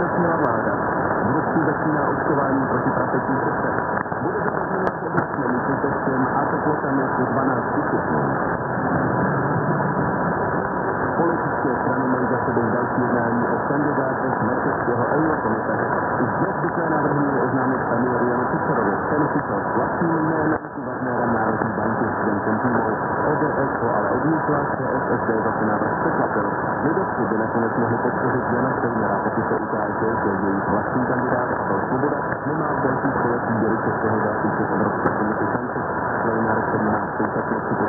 zpřísnila vláda. V Rusku začíná očkování proti prasečí chřipce. Bude to podmínit obecným testem a teplotami do 12 stupňů. Politické strany mají za sebou další jednání o kandidátech merkeckého eurokomisaře. Už dnes byché navrhují oznámit premiéru Janu Fischerovi. Ten Fischer s vlastním jménem guvernérem Národní banky Zdeňkem Tímou. ODS to ale odmítla, ČSSD zase návrh překvapil. Lidovci by nakonec mohli podpořit Jana Steinera, pokud se ukáže, že jejich vlastní kandidát Pavel Svoboda nemá v dalších kolech výběru českého zástupce v Evropské komisi šanci. Steinera, který má v současnosti